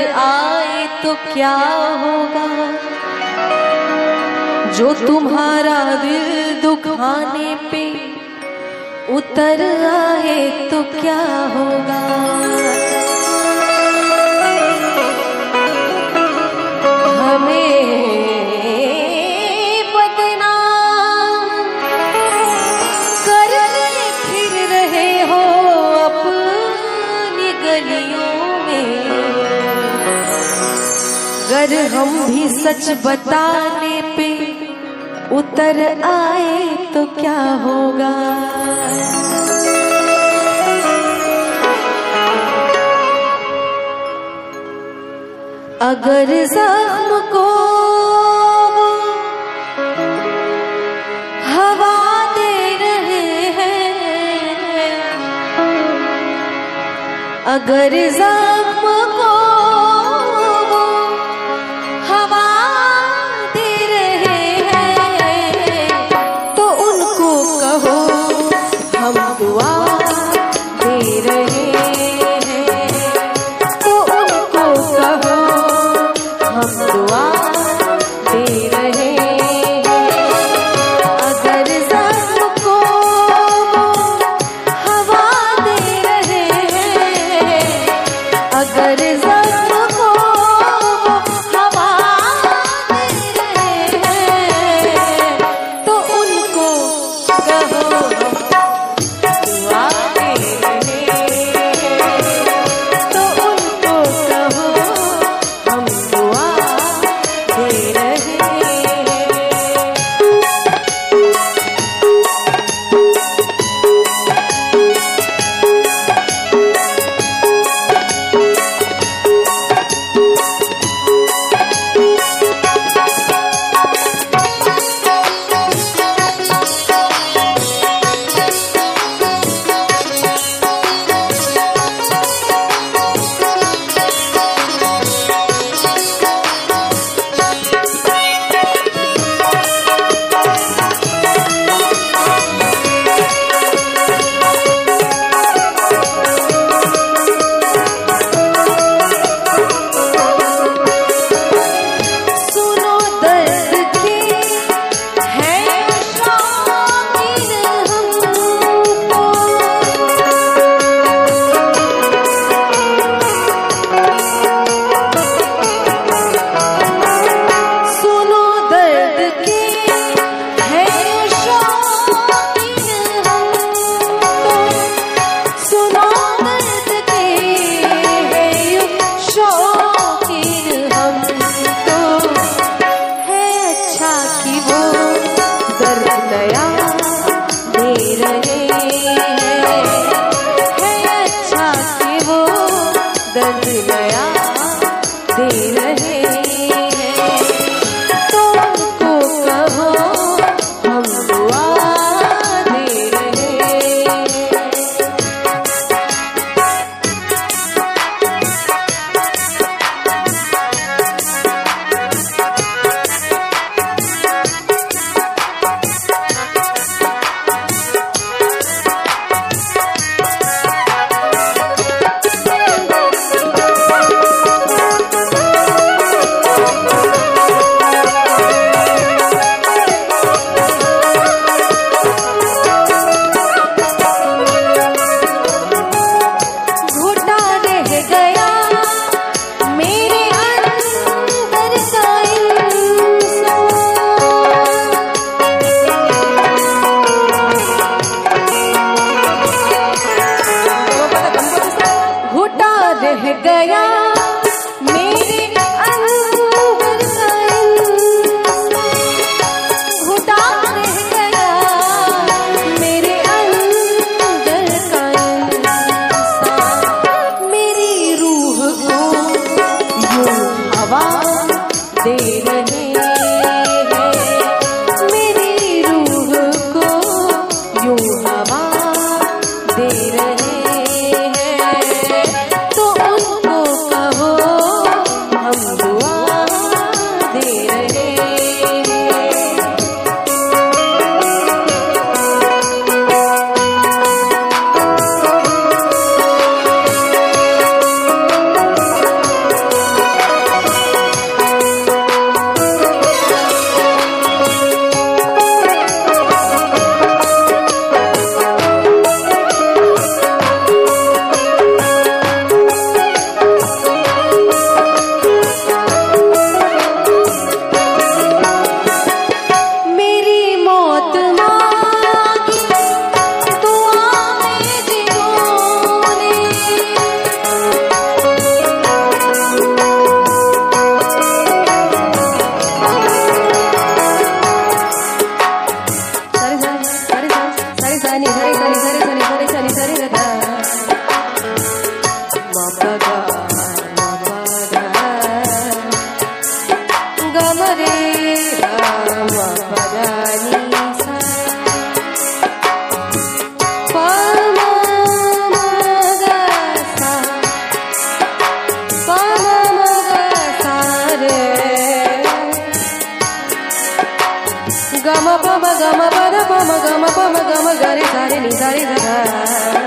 आए तो क्या होगा, जो तुम्हारा दिल दुखाने पे उतर आए तो क्या होगा। हमें बदनाम करने फिर रहे हो अपनी गलियों में, अगर हम भी सच बताने पे उतर आए तो क्या होगा। अगर जख्म को हवा दे रहे हैं, अगर जख्म को हवा दे रहे हैं, तो उनको कहो हम दुआ दे रहे हैं, तो उनको कहो हम दुआ दे रहे हैं। अगर जख्म को हवा दे रहे हैं, गम प म गम प द प म गम प म गम ग रे सा रे नि सा रे ग धा